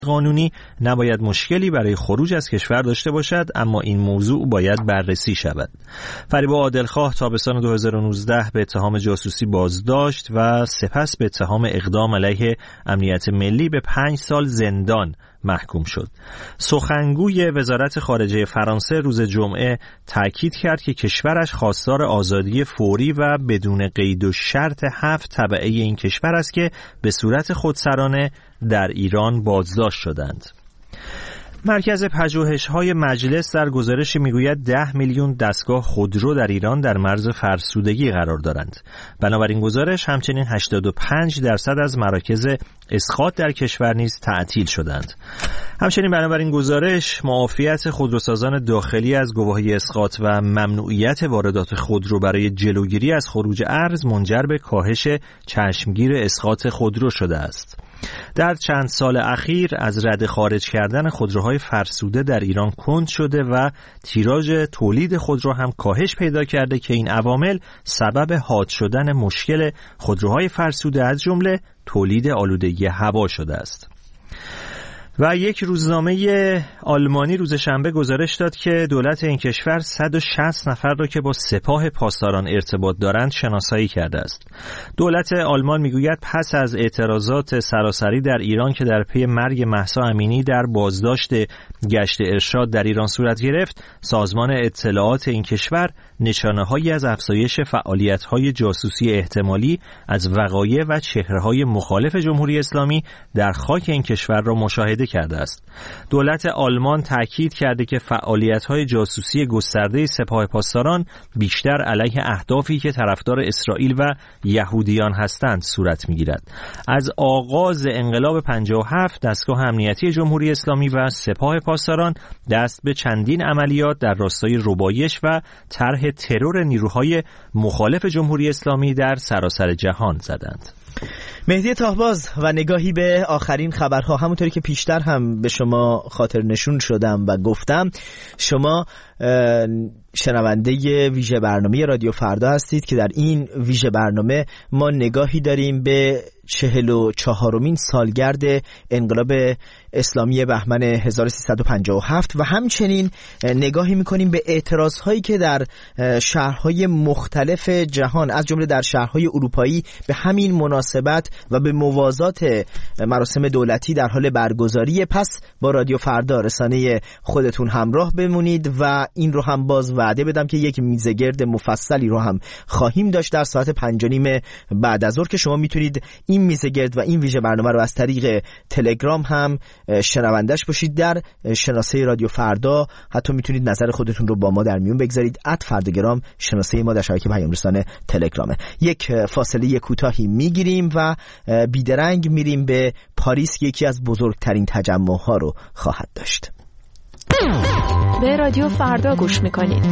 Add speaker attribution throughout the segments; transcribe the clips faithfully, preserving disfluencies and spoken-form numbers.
Speaker 1: قانونی نباید مشکلی برای خروج از کشور داشته باشد، اما این موضوع باید بررسی شود. فریبا عادلخواه تابستان دو هزار و نوزده به اتهام جاسوسی بازداشت و سپس به اتهام اقدام علیه امنیت ملی به پنج سال زندان محکوم شد. سخنگوی وزارت خارجه فرانسه روز جمعه تاکید کرد که کشورش خواستار آزادی فوری و بدون قید و شرط هفت تبعه این کشور است که به صورت خودسرانه در ایران بازداشت شدند. مرکز پژوهش‌های مجلس در گزارشی میگوید ده میلیون دستگاه خودرو در ایران در مرز فرسودگی قرار دارند. بنابراین گزارش همچنین هشتاد و پنج درصد از مراکز اسقاط در کشور نیز تعطیل شدند. همچنین بنابراین گزارش معافیت خودروسازان داخلی از گواهی اسقاط و ممنوعیت واردات خودرو برای جلوگیری از خروج ارز منجر به کاهش چشمگیر اسقاط خودرو شده است. در چند سال اخیر از رده خارج کردن خودروهای فرسوده در ایران کند شده و تیراژ تولید خودرو هم کاهش پیدا کرده که این عوامل سبب حاد شدن مشکل خودروهای فرسوده از جمله تولید آلودگی هوا شده است. و یک روزنامه آلمانی روز شنبه گزارش داد که دولت این کشور صد و شصت نفر را که با سپاه پاسداران ارتباط دارند شناسایی کرده است. دولت آلمان میگوید پس از اعتراضات سراسری در ایران که در پی مرگ مهسا امینی در بازداشت گشت ارشاد در ایران صورت گرفت، سازمان اطلاعات این کشور نشانه‌هایی از افزایش فعالیت‌های جاسوسی احتمالی از وقایع و چهره‌های مخالف جمهوری اسلامی در خاک این کشور را مشاهده کرده است. دولت آلمان تاکید کرده که فعالیت‌های جاسوسی گسترده سپاه پاسداران بیشتر علیه اهدافی که طرفدار اسرائیل و یهودیان هستند صورت می‌گیرد. از آغاز انقلاب پنجاه و هفت دستگاه امنیتی جمهوری اسلامی و سپاه پاسداران دست به چندین عملیات در راستای ربایش و طرح ترور نیروهای مخالف جمهوری اسلامی در سراسر جهان زدند.
Speaker 2: مهدی تاهباز و نگاهی به آخرین خبرها. همونطوری که پیشتر هم به شما خاطر نشون شدم و گفتم، شما شنونده ویژه برنامه رادیو فردا هستید که در این ویژه برنامه ما نگاهی داریم به چهل و چهارمین سالگرد انقلاب اسلامی بهمن هزار و سیصد و پنجاه و هفت و همچنین نگاهی میکنیم به اعتراضهایی که در شهرهای مختلف جهان از جمله در شهرهای اروپایی به همین مناسبت و به موازات مراسم دولتی در حال برگزاری. پس با رادیو فردا رسانه خودتون همراه بمونید و این رو هم باز وعده بدم که یک میزگرد مفصلی رو هم خواهیم داشت در ساعت پنج و نیم بعد از ظهر که شما میتونید این میزگرد و این ویژه برنامه رو از طریق تلگرام هم شنوندش باشید در شناسه رادیو فردا. حتی میتونید نظر خودتون رو با ما در میون بگذارید. ات فرداگرام شناسه ما در شبکه پیام رسانه تلگرامه. یک فاصله کوتاهی میگیریم و بیدرنگ میریم به پاریس که یکی از بزرگترین تجمع‌ها رو خواهد داشت.
Speaker 3: به رادیو فردا گوش میکنید.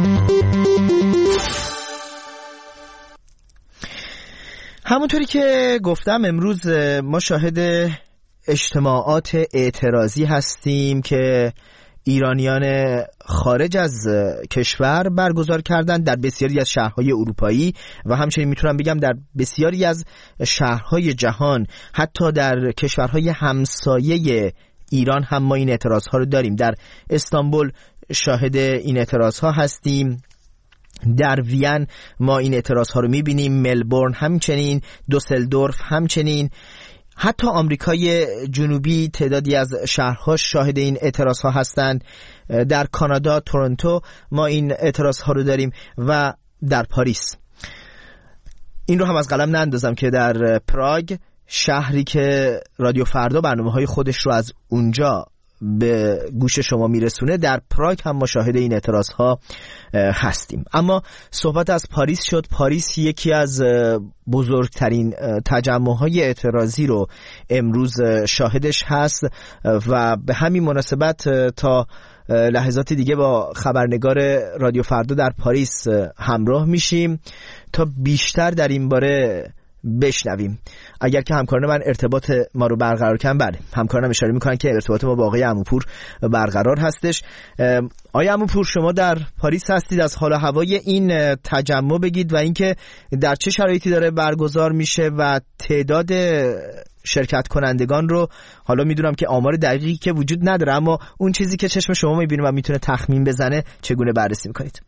Speaker 2: همونطوری که گفتم امروز ما شاهد اجتماعات اعتراضی هستیم که ایرانیان خارج از کشور برگزار کردند در بسیاری از شهرهای اروپایی و همچنین میتونم بگم در بسیاری از شهرهای جهان، حتی در کشورهای همسایه ایران هم ما این اعتراض ها رو داریم. در استانبول شاهد این اعتراض ها هستیم، در وین ما این اعتراض ها رو میبینیم، ملبورن همچنین، دوسلدورف همچنین، حتی آمریکای جنوبی تعدادی از شهرها شاهد این اعتراض ها هستند. در کانادا تورنتو ما این اعتراض ها رو داریم و در پاریس. این رو هم از قلم نندازم که در پراگ، شهری که رادیو فردا برنامه‌های خودش رو از اونجا به گوش شما میرسونه، در پراگ هم ما شاهد این اعتراضها هستیم. اما صحبت از پاریس شد. پاریس یکی از بزرگترین تجمع‌های اعتراضی رو امروز شاهدش هست و به همین مناسبت تا لحظات دیگه با خبرنگار رادیو فردا در پاریس همراه میشیم تا بیشتر در این باره بشنویم. اگر که همکاران من ارتباط ما رو برقرار کنن، بله همکارانم اشاره میکنن که ارتباط ما با آقای عموپور برقرار هستش. آقای عموپور، شما در پاریس هستید، از حال و هوای این تجمع بگید و اینکه در چه شرایطی داره برگزار میشه و تعداد شرکت کنندگان رو، حالا میدونم که آمار دقیقی که وجود نداره، اما اون چیزی که چشم شما میبینه و میتونه تخمین بزنه چگونه بررسی میکنید؟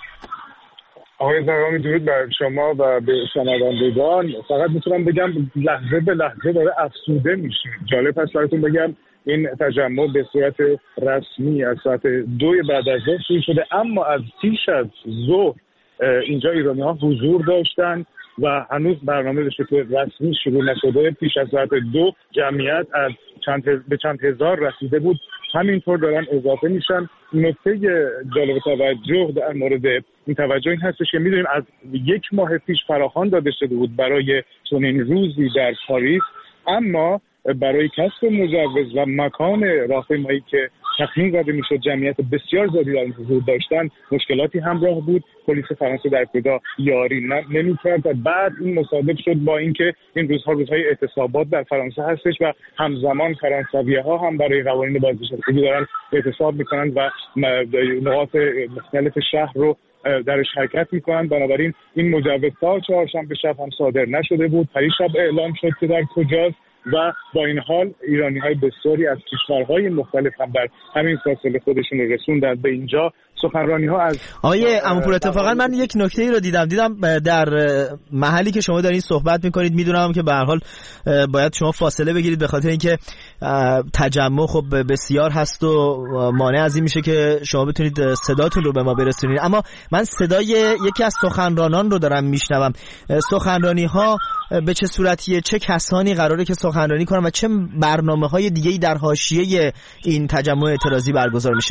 Speaker 4: آقای زغامی درود بر شما و به شنوندگان. فقط میتونم بگم لحظه به لحظه داره افسوده میشه. جالب هست براتون بگم این تجمع به صورت رسمی از ساعت دو بعد از ظهر شروع شده، اما از پیش از ظهر اینجا ایرانی ها حضور داشتن و هنوز برنامه به شکل رسمی شروع نشده. پیش از ساعت دو جمعیت از چند به چند هزار رسیده بود، همینطور دارن اضافه میشن. نکته جالب توجه در مورد این توجه این هستش که میدونیم از یک ماه پیش فراخوان داده شده بود برای چنین روزی در پاریس، اما برای کسب مجوز و مکان راهپیمایی که تخمین زده میشد جمعیت بسیار زیادی در حضور داشتن، مشکلاتی همراه بود. پلیس فرانسه در ابتدا یاری نمی‌کرد و بعد این مصادف شد با اینکه این روزها روزهای اعتصابات در فرانسه هستش و همزمان فرانسوی‌ها هم برای قوانین بازنشستگی دارن اعتصاب میکنن و نقاط مختلف شهر رو درش حرکت میکنن. بنابراین این مجوز تا چهارشنبه شب هم صادر نشده بود. پریشب اعلام شد که در کجاست و با این حال ایرانی‌های بسیاری از کشورهای مختلف هم در همین فاصله خودشون رسوندن به اینجا. سخنرانی‌ها از
Speaker 2: آیه عموپور، اتفاقا من یک نکته‌ای رو دیدم دیدم در محلی که شما دارین صحبت می‌کنید، میدونم که به هر حال باید شما فاصله بگیرید به خاطر اینکه تجمع خب بسیار هست و مانع از این میشه که شما بتونید صداتون رو به ما برسونید، اما من صدای یکی از سخنرانان رو دارم میشنوم. سخنرانی‌ها به چه صورتیه؟ چه کسانی قراره که سخنرانی کنن و چه برنامه‌های دیگه‌ای در حاشیه این تجمع اعتراضی برگزار میشه؟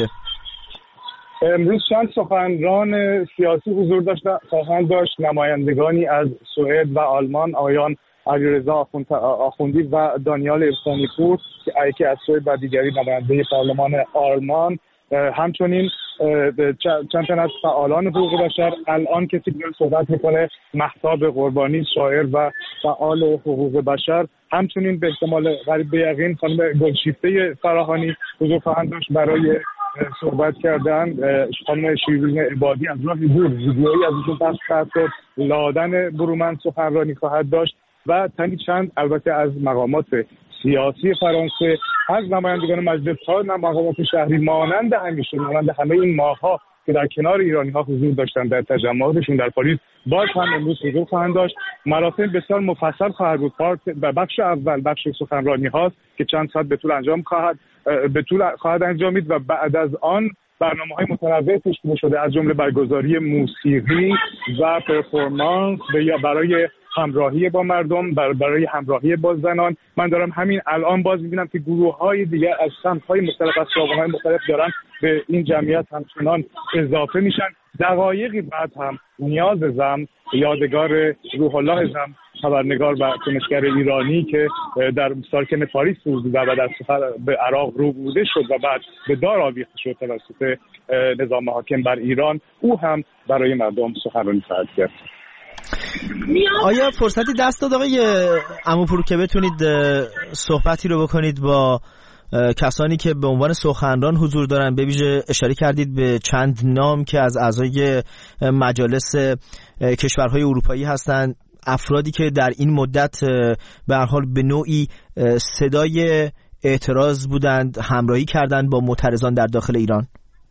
Speaker 4: امروز چند سخنران سیاسی حضور داشتن خواهند داشت، نمایندگانی از سوئد و آلمان، آقایان علیرضا آخوندی و دانیال ارسانی پور که از سوئد و دیگری نماینده پارلمان آلمان. همچنین چند تن از فعالان حقوق بشر. الان کسی که صحبت میکنه مهتاب قربانی، شاعر و فعال حقوق بشر. همچنین به احتمال قریب به یقین خانم گلشیفته فراهانی حضور خواهند داشت برای صحبت کردن. خانم شیرین عبادی از راه دور ویدیویی از ایشون پخش خواهد شد. لادن برومند سخنرانی خواهد داشت و تنی چند البته از مقامات سیاسی فرانسه، از نمایندگان مجلس تا مقامات شهری، مانند همیشه مانند همه این ماه‌ها که در کنار ایرانی‌ها حضور داشتن در تجمعاتشون در پاریس، باز هم امروز حضور خواهند داشت. مراسم بسیار مفصل خواهد بود. پارت و بخش اول بخش سخنرانی هاست که چند ساعت به طول انجام خواهد به طول خواهد انجامید و بعد از آن برنامه‌های متنوع تشکیل شده از جمله برگزاری موسیقی و پرفورمنس یا برای همراهی با مردم، برای همراهی با زنان. من دارم همین الان باز می‌بینم که گروه‌های دیگر از سمت‌های مختلف از خیابان‌های مختلف دارن به این جمعیت همچنان اضافه میشن. دقایقی بعد هم نیاز زم، یادگار روح الله زم، خبرنگار و کنشگر ایرانی که در ساکن پاریس بود و بعد از سفر به عراق رو بوده شد و بعد به دار آویخته شد توسط نظام حاکم بر ایران، او هم برای مردم سخنرانی خواهد کرد.
Speaker 2: آیا فرصتی دست داد آقای عموپور که بتونید صحبتی رو بکنید با کسانی که به عنوان سخنران حضور دارن؟ به ویژه اشاره کردید به چند نام که از اعضای مجالس کشورهای اروپایی هستند، افرادی که در این مدت به هر حال به نوعی صدای اعتراض بودند، همراهی کردند با معترضان در داخل ایران.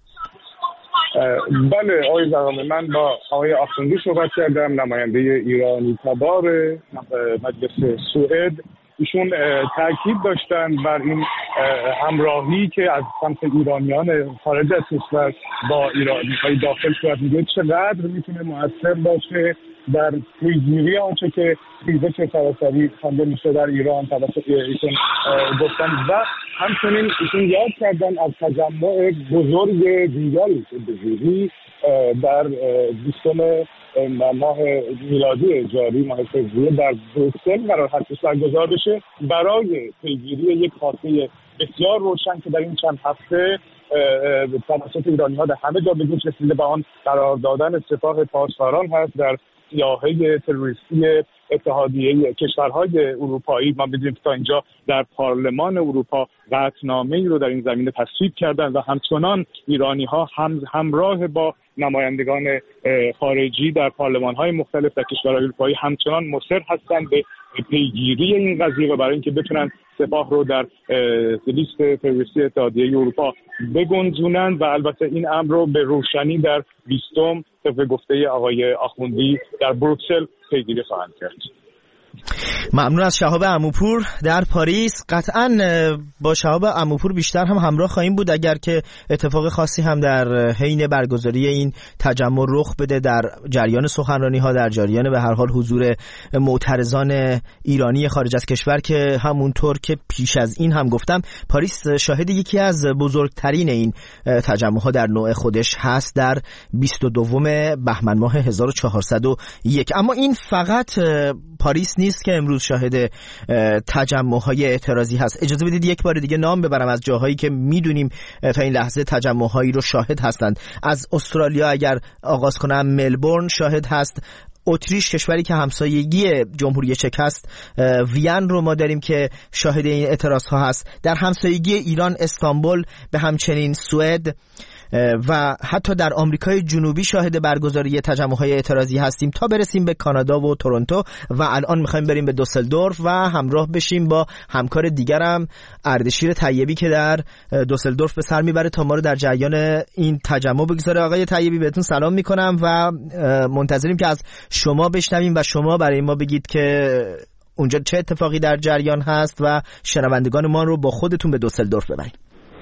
Speaker 4: بله آقای زغامی، من با آقای آخوندی صحبت کردم، نماینده ایرانی تبار مجلس سوئد. ایشون تاکید داشتن بر این همراهی که از سمت ایرانیان خارج از کشور با ایرانی‌های داخل صورت می‌گیره چقدر میتونه مؤثر باشه در پیگیری آنچه که ریزش سراسری خوانده میشه در ایران توسط ایشون گفتن و همچنین ایشون یاد کردن از تجمع بزرگ دیگری که بزرگی در بیستم ماه میلادی جاری، ماه فوریه، در بروکسل قرار هستش برگزار بشه برای پیگیری یک خاطره بسیار روشن که در این چند هفته توسط ایرانی‌ها در همه جا به گوش رسیده به آن قرار دادن سپاه پاسداران هست در سیاحه تروریستی اتحادیه کشورهای اروپایی. ما بدونیم که تا اینجا در پارلمان اروپا قطعنامه‌ای رو در این زمینه تصویب کردن و همچنان ایرانی‌ها هم همراه با نمایندگان خارجی در پارلمان‌های مختلف در کشورهای اروپایی همچنان مصر هستند به پیگیری این قضیه و برای اینکه بتونن سپاه رو در لیست تروریستی اتحادیه اروپا بگنجونن و البته این امر رو به روشنی در بیستم طبق گفته آقای آخوندی در بروکسل پیگیری خواهند کرد.
Speaker 2: ممنون از شهاب عموپور در پاریس. قطعاً با شهاب عموپور بیشتر هم همراه خواهیم بود اگر که اتفاق خاصی هم در حین برگزاری این تجمع رخ بده در جریان سخنرانی ها، در جریان به هر حال حضور معترضان ایرانی خارج از کشور که همونطور که پیش از این هم گفتم پاریس شاهد یکی از بزرگترین این تجمع ها در نوع خودش هست در بیست و دوم بهمن ماه هزار و چهارصد و یک. اما این فقط پاریس نیست که امروز شاهد تجمع‌های اعتراضی هست. اجازه بدید یک بار دیگه نام ببرم از جاهایی که میدونیم تا این لحظه تجمع‌هایی رو شاهد هستند. از استرالیا اگر آغاز کنم، ملبورن شاهد هست. اتریش، کشوری که همسایگی جمهوری چک است، وین رو ما داریم که شاهد این اعتراض‌ها هست. در همسایگی ایران استانبول، به همچنین سوئد و حتی در آمریکای جنوبی شاهد برگزاری تجمع‌های اعتراضی هستیم تا برسیم به کانادا و تورنتو و الان می‌خوایم بریم به دوسلدورف و همراه بشیم با همکار دیگرم اردشیر طیبی که در دوسلدورف به سر میبره تا ما رو در جریان این تجمع بگذاره. آقای طیبی بهتون سلام میکنم و منتظریم که از شما بشنویم و شما برای ما بگید که اونجا چه اتفاقی در جریان هست و شنوندگان ما رو با خودتون به دوسلدورف ببرید.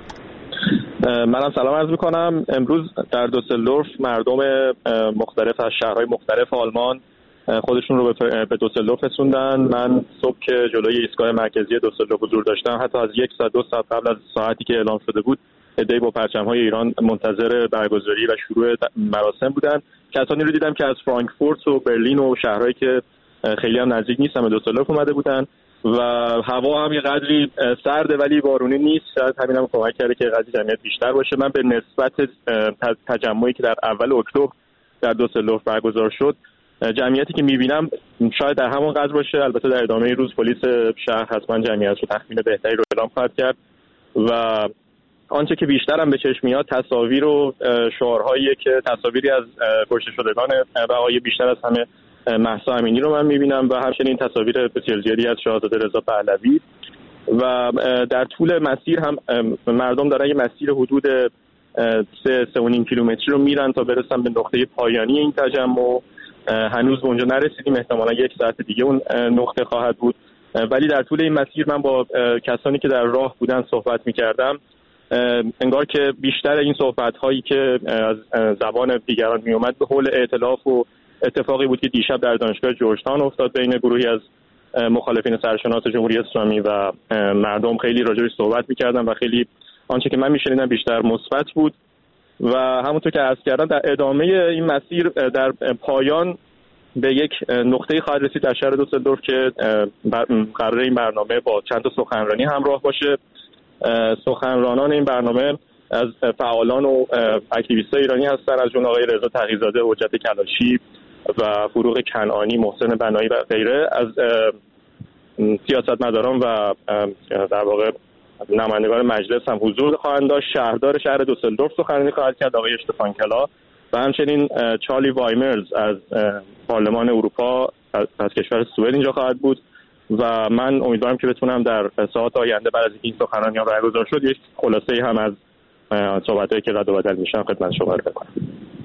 Speaker 5: منم سلام عرض میکنم. امروز در دوسلدورف مردم مختلف از شهرهای مختلف آلمان خودشون رو به دوسلدورف رسوندن. من صبح که جلوی ایستگاه مرکزی دوسلدورف حضور داشتم، حتی از یک ساعت دو ساعت قبل از ساعتی که اعلام شده بود عده‌ای با پرچم‌های ایران منتظر برگزاری و شروع مراسم بودن. کسانی رو دیدم که از فرانکفورت و برلین و شهرهایی که خیلی هم نزدیک نیستن به دوسلدورف اومده بودن و هوا هم یه قدری سرده ولی بارونی نیست. شاید همین هم کمک کرده که قدری جمعیت بیشتر باشه. من به نسبت تجمعی که در اول اکتبر در دوسلدورف برگزار شد، جمعیتی که میبینم شاید در همون قدر باشه. البته در ادامه روز پلیس شهر حتما جمعیت رو تخمین بهتری رو اعلام خواهد کرد و آنچه که بیشتر هم به چشم میاد تصاویر و شعارهایی که تصاویری از کشته شدگان بقای بیشتر از همه مهسا امینی رو من میبینم و همچنین تصاویر بسیار زیادی از شاهزاده رضا پهلوی و در طول مسیر هم مردم دارن یه مسیر حدود سه سه و نیم کیلومتری رو میرن تا برسن به نقطه پایانی این تجمع. هنوز به اونجا نرسیدیم، احتمالا یک ساعت دیگه اون نقطه خواهد بود، ولی در طول این مسیر من با کسانی که در راه بودن صحبت میکردم. انگار که بیشتر این صحبت هایی که از زبان دیگران میومد به حول ائتلاف و اتفاقی بود که دیشب در دانشگاه جورج تاون افتاد بین گروهی از مخالفین سرشناس جمهوری اسلامی و مردم. خیلی راجعش صحبت می‌کردن و خیلی آنچه که من می‌شنیدم بیشتر مثبت بود و همونطور که عرض کردم در ادامه این مسیر در پایان به یک نقطه‌ای خواهد رسید در شهر دوسلدورف که قرار این برنامه با چند تا سخنرانی همراه باشه. سخنرانان این برنامه از فعالان و اکتیویست‌های ایرانی هستن، از جمله آقای رضا تقی‌زاده، حجت کلاشی و فروغ کنعانی، محسن بنایی و غیره. از سیاستمداران و در واقع نمایندگان مجلس هم حضور خواهند داشت. شهردار شهر دوسلدورف سخنرانی خواهد کرد، آقای اشتفان کلا، و همچنین چارلی وایمرز از پارلمان اروپا از کشور سوئد اینجا خواهد بود و من امیدوارم که بتونم در ساعات آینده بعد از اینکه این سخنرانی‌ها برگزار شد یک خلاصه‌ای هم از صحبتایی که رد و بدل میشن خدمت شما رو بکنم.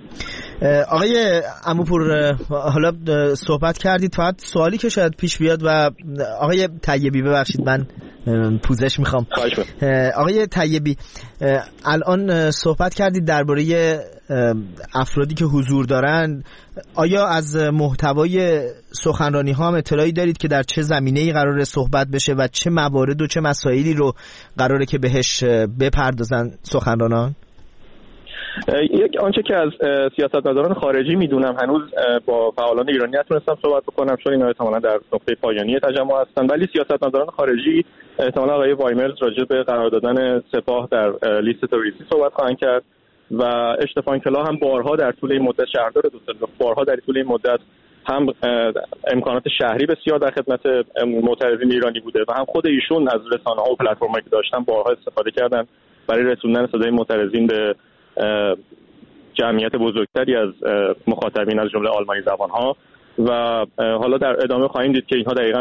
Speaker 2: آقای عموپور، حالا صحبت کردید، فقط سوالی که شاید پیش بیاد و آقای طیبی ببخشید من پوزش میخوام. آقای طیبی، الان صحبت کردید درباره افرادی که حضور دارن. آیا از محتوای سخنرانی ها هم اطلاعی دارید که در چه زمینه‌ای قراره صحبت بشه و چه موارد و چه مسائلی رو قراره که بهش بپردازن سخنرانان؟
Speaker 5: یک آنچه که از سیاستمداران خارجی میدونم، هنوز با فعالان ایرانی نتونستم صحبت بکنم چون اینا احتمالاً در نقطه پایانی تجمع هستن، ولی سیاستمداران خارجی احتمالاً آقای وایمرز راجع به قرار دادن سپاه در لیست تروریستی صحبت خواهند کرد و اشتفان کلا هم بارها در طول این مدت، شهردار دوسلدورف بارها در طول این مدت هم امکانات شهری بسیار در خدمت معترضین ایرانی بوده و هم خود ایشون از رسانه‌ها و پلتفرم‌هایی که داشتن بارها استفاده کردن برای رسوندن صدای معترضین به جمعیت بزرگتری از مخاطبین از جمله آلمانی زبان‌ها و حالا در ادامه خواهیم دید که اینها دقیقاً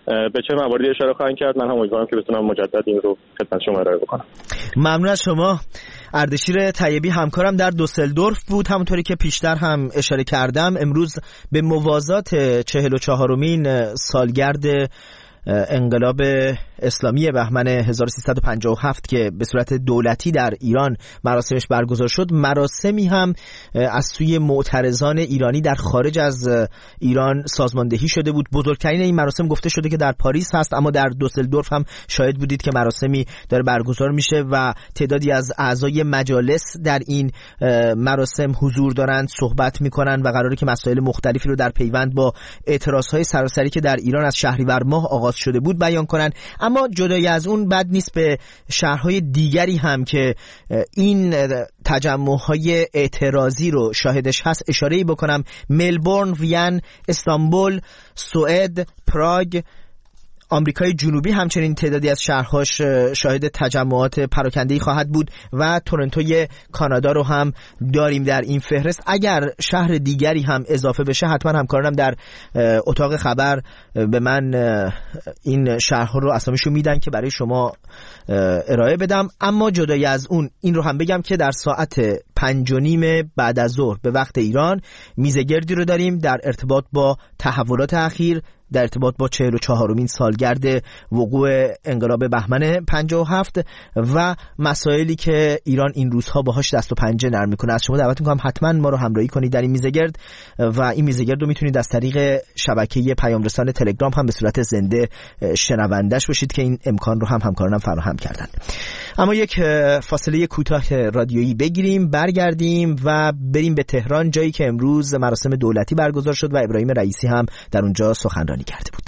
Speaker 5: به چه مواردی اشاره خواهند کرد. من هم امیدوارم که بتونم مجدد این رو خدمت شما ارائه بکنم.
Speaker 2: ممنون از شما. اردشیر طیبی همکارم در دوسلدورف بود. همونطوری که پیشتر هم اشاره کردم امروز به موازات چهل و چهارمین سالگرد انقلاب اسلامی بهمن هزار و سیصد و پنجاه و هفت که به صورت دولتی در ایران مراسمش برگزار شد، مراسمی هم از سوی معترضان ایرانی در خارج از ایران سازماندهی شده بود. بزرگترین این مراسم گفته شده که در پاریس هست، اما در دوسلدورف هم شاهد بودید که مراسمی داره برگزار میشه و تعدادی از اعضای مجالس در این مراسم حضور دارند، صحبت میکنن و قراره که مسائل مختلفی رو در پیوند با اعتراضهای سراسری که در ایران از شهریور ماه آغاز شده بود بیان کنن. اما جدای از اون بد نیست به شهرهای دیگری هم که این تجمعهای اعتراضی رو شاهدش هست اشاره‌ای بکنم. ملبورن، وین، استانبول، سوئد، پراگ، آمریکای جنوبی همچنین تعدادی از شهرهاش شاهد تجمعات پراکنده‌ای خواهد بود و تورنتوی کانادا رو هم داریم در این فهرست. اگر شهر دیگری هم اضافه بشه حتما همکارانم در اتاق خبر به من این شهرها رو اسامیشو میدن که برای شما ارائه بدم. اما جدای از اون این رو هم بگم که در ساعت پنج و نیم بعد از ظهر به وقت ایران میزگردی رو داریم در ارتباط با تحولات اخیر، در ارتباط با چهل و چهارمین سالگرد وقوع انقلاب بهمن پنجاه و هفت و مسائلی که ایران این روزها باهاش دست و پنجه نرم میکنه. از شما دعوت میکنم حتما ما رو همراهی کنید در این میزگرد و این میزگرد رو میتونید از طریق شبکه پیام رسان تلگرام هم به صورت زنده شنوندش باشید که این امکان رو هم همکارانم فراهم کردن. اما یک فاصله کوتاه رادیویی بگیریم، برگردیم و بریم به تهران، جایی که امروز مراسم دولتی برگزار شد و ابراهیم رئیسی هم در اونجا سخنرانی کرده بود.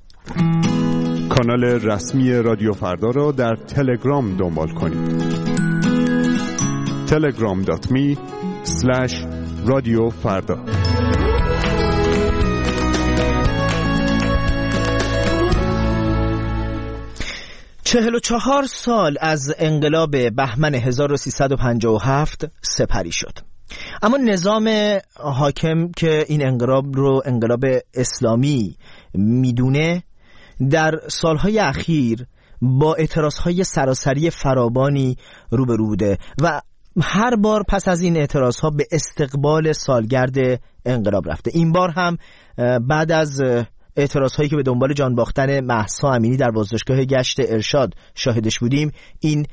Speaker 6: کانال رسمی رادیو فردا را در تلگرام دنبال کنید. تلگرام دات می اسلش رادیو فردا.
Speaker 2: چهل و چهار سال از انقلاب بهمن هزار و سیصد و پنجاه و هفت سپری شد، اما نظام حاکم که این انقلاب رو انقلاب اسلامی میدونه در سالهای اخیر با اعتراضهای سراسری فراوانی روبرو بوده و هر بار پس از این اعتراضها به استقبال سالگرد انقلاب رفته. این بار هم بعد از اعتراض هایی که به دنبال جان باختن مهسا امینی در بازداشتگاه گشت ارشاد شاهدش بودیم، این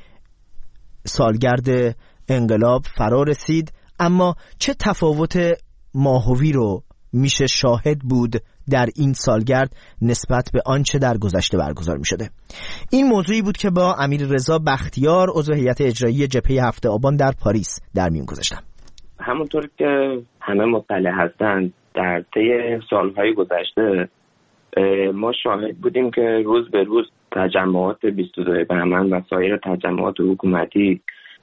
Speaker 2: سالگرد انقلاب فرا رسید. اما چه تفاوت ماهوی رو میشه شاهد بود در این سالگرد نسبت به آنچه در گذشته برگزار میشده؟ این موضوعی بود که با امیررضا بختیار عضو هیئت اجرایی جبهه هفت آبان در پاریس در میون گذاشتم.
Speaker 7: همونطور که همه مطلع هستند در طی سالهای گذشته ما شاهد بودیم که روز به روز تجمعات بیست و دو بهمن و سایر تجمعات حکومتی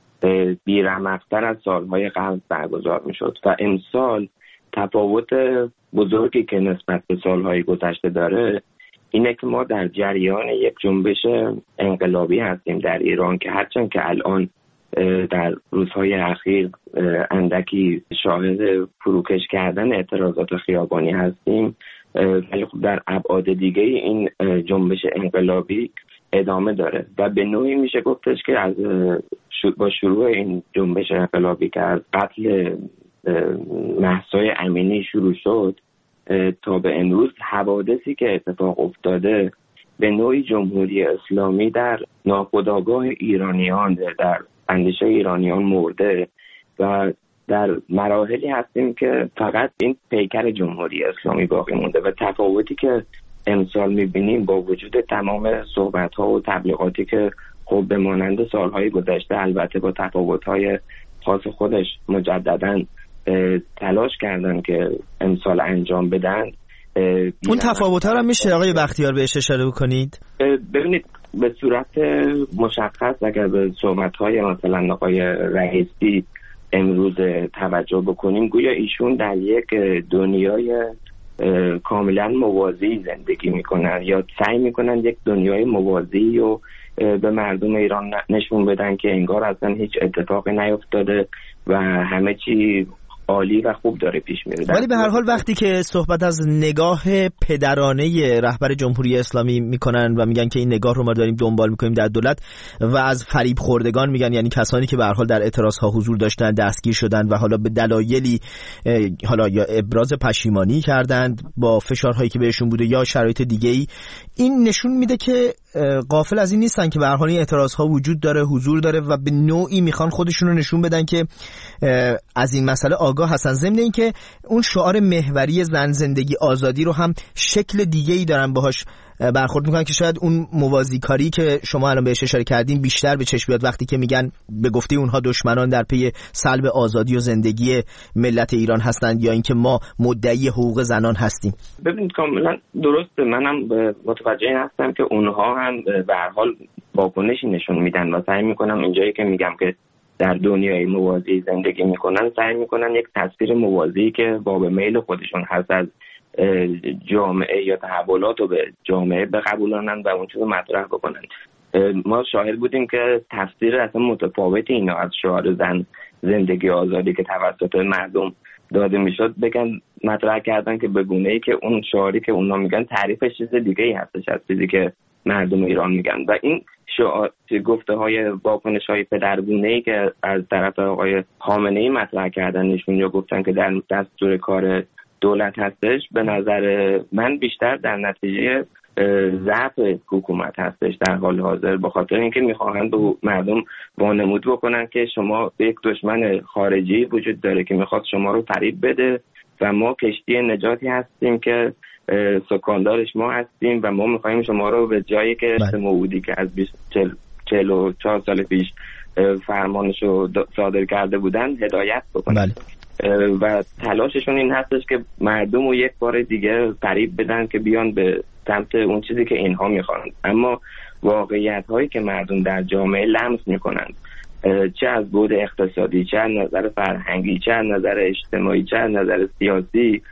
Speaker 7: بی‌رمق‌تر از سالهای قبل برگزار میشد و امسال تفاوت بزرگی که نسبت به سالهای گذشته داره اینه که ما در جریان یک جنبش انقلابی هستیم در ایران که هرچند که الان در روزهای اخیر اندکی شاهد فروکش کردن اعتراضات خیابانی هستیم، ولی خب در ابعاد دیگه این جنبش انقلابی ادامه داره و به نوعی میشه گفتش که از با شروع این جنبش انقلابی که از قتل مهسا امینی شروع شد تا به امروز حوادثی که اتفاق افتاده به نوعی جمهوری اسلامی در ناخودآگاه ایرانیان، در اندیشه ایرانیان مرده و در مراحلی هستیم که فقط این پیکر جمهوری اسلامی باقی مونده و تفاوتی که امسال میبینیم با وجود تمام صحبت‌ها و تبلیغاتی که خب به مانند سالهای گذشته البته با تفاوت‌های خاص خودش مجدداً تلاش کردن که امسال انجام بدن.
Speaker 2: اون تفاوت‌ها رو میشه آقای بختیار بهش اشاره بکنید؟
Speaker 7: ببینید به صورت مشخص اگر به صحبت‌های مثلا آقای رئیسی امروز توجه بکنیم، گویا ایشون در یک دنیای کاملا موازی زندگی میکنن یا سعی میکنن یک دنیای موازی و به مردم ایران نشون بدن که انگار اصلا هیچ اتفاقی نیفتاده و همه چی عالی و خوب داره پیش میره.
Speaker 2: ولی به هر حال وقتی که صحبت از نگاه پدرانه رهبر جمهوری اسلامی میکنن و میگن که این نگاه رو ما داریم دنبال میکنیم در دولت و از فریب خوردگان میگن، یعنی کسانی که به هر حال در اعتراضها حضور داشتن دستگیر شدن و حالا به دلایلی حالا یا ابراز پشیمانی کردند با فشارهایی که بهشون بوده یا شرایط دیگه‌ای، این نشون میده که غافل از این نیستن که به هر حال این اعتراضها وجود داره، حضور داره و به نوعی میخوان خودشون رو نشون بدن که از این مسئله آگاه هستن. ضمن این که اون شعار محوری زن زندگی آزادی رو هم شکل دیگه‌ای دارن باهاش برخورد میکنن که شاید اون موازیکاری که شما الان بهش اشاره کردین بیشتر به چشم بیاد وقتی که میگن به گفته اونها دشمنان در پی سلب آزادی و زندگی ملت ایران هستند یا اینکه ما مدعی حقوق زنان هستیم.
Speaker 7: ببینید کاملا درسته، منم متوجه هستم که اونها هم به هر حال واکنشی نشون میدن و سعی میکنم اینجایی که میگم که در دنیای موازی زندگی میکنن سعی میکنن یک تصویر موازی که باب میل خودشون هست از جامعه یا تحولات رو به جامعه بقبولانن و اون چیز رو مطرح بکنن. ما شاهد بودیم که تفسیر اصلا متفاوتی اینا از شعار زن زندگی آزادی که توسط مردم داده میشد بگن مطرح کردن که به گونه‌ای که اون شعاری که اونا میگن تعریفش چیز دیگه ای هستش از چیزی که مردم ایران میگن و این شعار گفته های واکنش های پدرگونه‌ای که از طرف آقای خامنه‌ای مطرح کردن نشون یا گفتن که در دستور کار دولت هستش، به نظر من بیشتر در نتیجه ضعف حکومت هستش در حال حاضر، به خاطر اینکه میخواهند به مردم وانمود بکنن که شما یک دشمن خارجی وجود داره که میخواد شما رو فریب بده و ما کشتی نجاتی هستیم که سکاندارش ما هستیم و ما میخوایم شما رو به جایی که موعودی که از چهل و چهار سال پیش فرمانش رو صادر کرده بودن هدایت بکنن. بله. و تلاششون این هستش که مردم رو یک بار دیگه فریب بدن که بیان به سمت اون چیزی که اینها میخوان، اما واقعیت هایی که مردم در جامعه لمس میکنن چه از بعد اقتصادی، چه از نظر فرهنگی، چه از نظر اجتماعی، چه از نظر سیاسی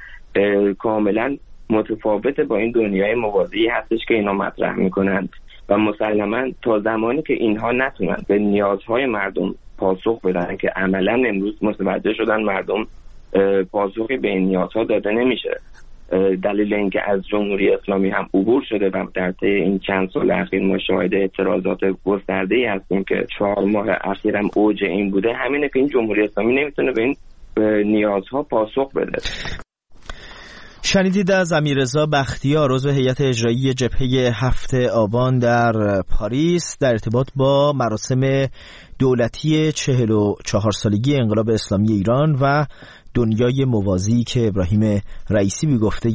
Speaker 7: کاملا متفاوت با این دنیای موازی هستش که اینا مطرح میکنن و مسلما تا زمانی که اینها نتونن به نیازهای مردم پاسخ بدن که عملا امروز متوجه شدن مردم پاسخی به این نیازها داده نمیشه. دلیل اینکه از جمهوری اسلامی هم عبور شده و در طی این چند سال اخیر ما شاهد اعتراضات گسترده‌ای هستیم که چهار ماه اخیر هم اوج این بوده، همینه که این جمهوری اسلامی نمیتونه به این نیازها پاسخ بده.
Speaker 2: شنیدید از امیررضا بختیار عضو هیئت اجرایی جبهه هفت آبان در پاریس در ارتباط با مراسم دولتی چهل و چهار سالگی انقلاب اسلامی ایران و دنیای موازی که ابراهیم رئیسی به گفته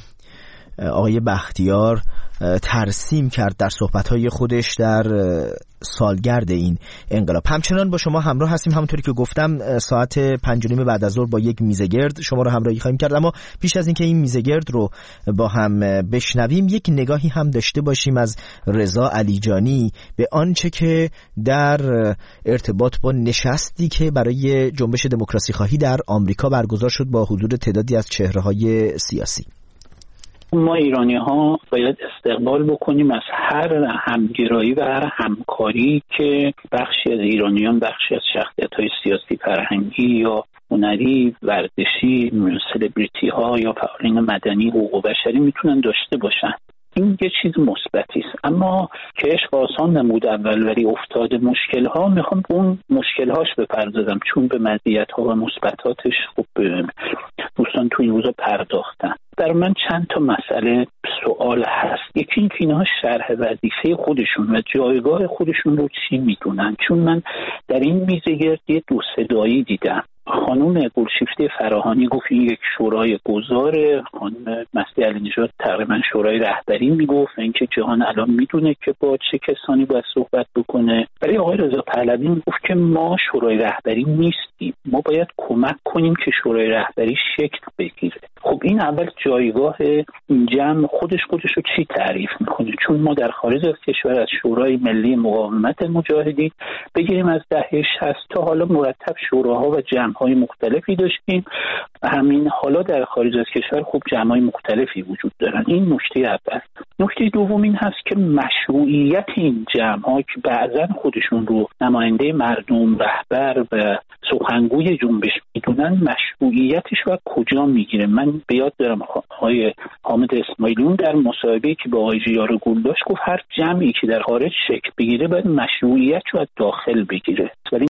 Speaker 2: آقای بختیار ترسیم کرد در صحبت‌های خودش در سالگرد این انقلاب. همچنان با شما همراه هستیم، همونطوری که گفتم ساعت پنج و نیم بعد از ظهر با یک میزگرد شما رو همراهی خواهیم کرد، اما پیش از اینکه این میزگرد رو با هم بشنویم یک نگاهی هم داشته باشیم از رضا علیجانی به آنچه که در ارتباط با نشستی که برای جنبش دموکراسی خواهی در آمریکا برگزار شد با حضور تعدادی از چهره‌های سیاسی.
Speaker 8: ما ایرانی ها باید استقبال بکنیم از هر همگرایی و هر همکاری که بخشی از ایرانیان، بخشی از شخصیت های سیاسی، فرهنگی یا هنری، ورزشی، سلبریتی ها یا فعالین مدنی، حقوق بشری میتونن داشته باشن. این یه چیز مثبتی است، اما که عشق آسان نمود اول ولی افتاد مشکل ها، میخوام اون مشکل هاش بپردازم چون به مزیت ها و مثبتاتش خوب دوستان تو این روزا پرداختن. در من چند تا مسئله سوال هست. یکی این که اینها شرح وظیفه خودشون و جایگاه خودشون رو چی میدونن، چون من در این میزگرد یه دو صدایی دیدم. خانم گلشیفته فراهانی گفت این یک شورای گذاره، خانم مستی علی نژاد تقریبا شورای رهبری میگفت، اینکه جهان الان میدونه که با چه کسانی باید صحبت بکنه. ولی آقای رضا پهلوی میگفت که ما شورای رهبری نیستیم، ما باید کمک کنیم که شورای رهبری شکل بگیره. خب این اول جایگاه این جمع خودش خودش رو چی تعریف میکنه؟ چون ما در خارج از کشور از شورای ملی مقاومت مجاهدین بگیریم از دهه شصت تا حالا مرتب شوراها و جمع‌های مختلفی داشتیم، همین حالا در خارج از کشور خوب جمع‌های مختلفی وجود دارن. این نکته اول. نکته دوم این هست که مشروعیت این جمع‌ها که بعضا خودشون رو نماینده مردم، رهبر و سخنگوی جنبش میدونن مشروعیتش و کجا میگیره. من به یاد دارم آقای حامد اسماعیلیون در مصاحبه‌ای که با آقای ژیار گل داشت گفت هر جمعی که در خارج شکل بگیره باید مشروعیت رو از داخل بگیره. ولی